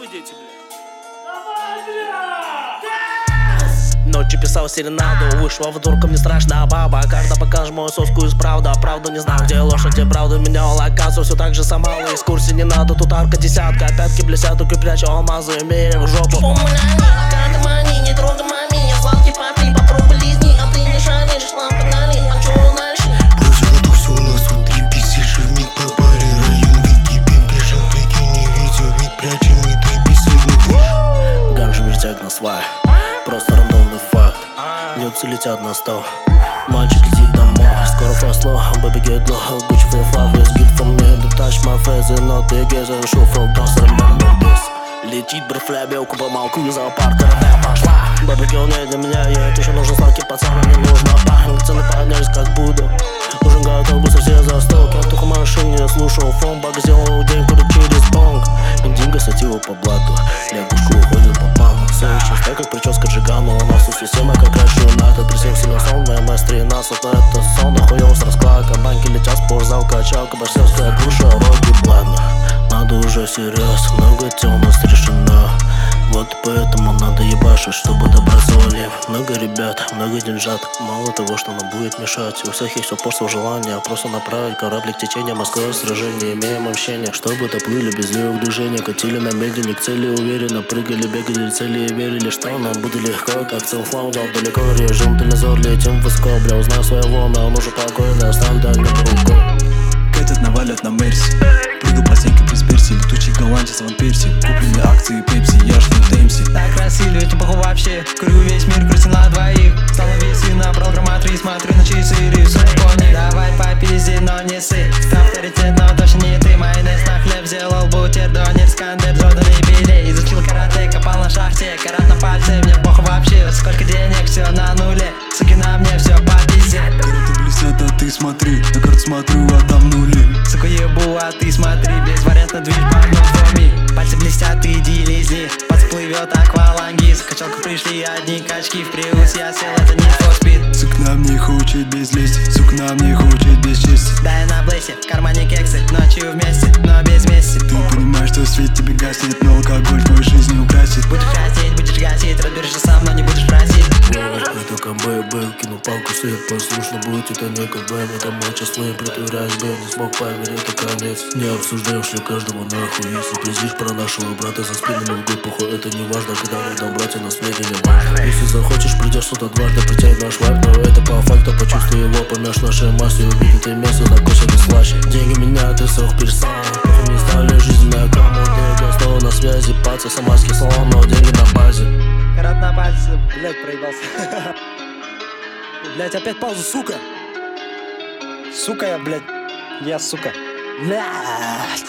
Нахуй дети, блядь. Ночью писал серенаду, вышла в дурку, мне страшна баба. Когда покажешь мою соску из правды, а правду не знаю, где лошадь и правду менял. Оказывается, все так же сама, из курсе не надо, тут арка десятка. Пятки блестят, только прячу алмазы, имея в жопу. Не трогай мами, я сладкий папи, попробуй лизни, а ты не шаришь, лампы нали, а чё дальше? Бросил это все у нас внутри, писишь вмиг по паре. Район вид тебе бежал, прикинь, не видел, вид прячем и ты писать. Ганжи вертят на свай, просто рандомный факт. Нюцы летят на стол, мальчик иди домой. Скоро фасло, baby get low, Gucci for love, let's get from me. Don't touch my face, not the gaze, and show for dust, remember this. Летит брофля, белку помолку, зоопарк, карабя пошла. Baby girl не для меня, ей еще нужен сладкий пацан, мне нужно пахнуть. Цены поднялись как буду, уже готов быстро все за стол. Кентуха в машине, слушал фон, баг сделал день, куда через бонг. Индинго сатила по блату, лягушку уходит по паму. Все чисто, как прическа Джигану, у нас тут система, как раньше НАТО. Присел сильно сон, МС-13, но это сон, охуел с раскладка. Банки летят, спортзал, качалка, борщевская груша, роги, ладно. Надо уже серьезно, много дел у нас решено. Вот поэтому надо ебашить, чтобы добраться в Олимп. Много ребят, много деньжат, мало того, что нам будет мешать. У всех есть упорство, желание, просто направить кораблик течения. Москва в сражении, имеем общение, чтобы доплыли без левых движений. Катили на медленник, цели уверенно, прыгали, бегали, цели и верили, что нам будет легко. Как целфлам дал далеко, режим дальнозор, летим высоко. Бля, узнаю своего, но он уже покойный, оставим дальним рукой. Катят навалят на Мерси, прыгал по стенке без перси. Летучий голландец, ван Перси, куплены акции Пепси, я ж не Дэмси. Так красиво, ведь похуй вообще, курю весь мир, крутим на двоих. Стало весы, набрал грамма 3, смотрю на часы и рисую пони. Давай попизди, но не ссы, ты авторитет, но точно не ты. Майонез на хлеб сделал бутерброд, Искандер, Джордан и Билли. Изучил карате, копал на шахте, карат на пальце, мне похуй вообще. Сколько денег, все на нуле, суки на мне, все по пизде. Карты блестят, а ты смотри, на карту смотрю, а там нули. Сука ебу, а ты смотри, безвариантно движ по одной форме. Пальцы блестят, иди лизни, подплывет аквалангиз. В качалку пришли одни качки, в приус я сел, это не for speed. Сука на мне хочет без лести, сука на мне хочет без чести. Да я на блэсе, в кармане кексы, ночью вместе, но без мести. Ты понимаешь, что свет тебе гаснет, но алкоголь твою жизнь не украсит. Будешь хотеть, будешь гасить, разберешься сам, но не будешь просить. Это КБ, кину палку, свет послушно будет, это не КБ. Это мой час, твоим притворяюсь, был, не смог поверить, это конец. Не обсуждаешь ли каждого нахуй, если пиздишь про нашего брата за спинами в похуй, это не важно, когда рядом братья на смере не важно. Если захочешь, придешь сюда дважды, притянет наш вайб, но это по факту, почувствуй его, поймешь нашей массе, увидит и место, закусит и слаще. Деньги меняют и срок персона, похуй не стали жизненная кому, деньги снова на связи, паца, самарский салон, но деньги на базе. Карат на пальце, блять, проебался. Блять, опять паузу, сука. Сука я, блять. Я, сука. Блять.